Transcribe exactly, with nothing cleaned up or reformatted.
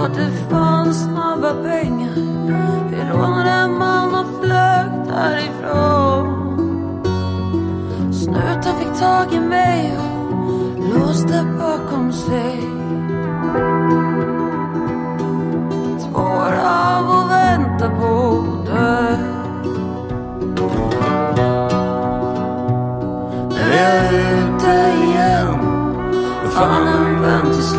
att det fanns snabba pengar. Vi rånade en man och flög därifrån. Snuten fick tag i mig och låste bakom sig. Två år av och vänta på dö. Nu är jag ute igen. Fan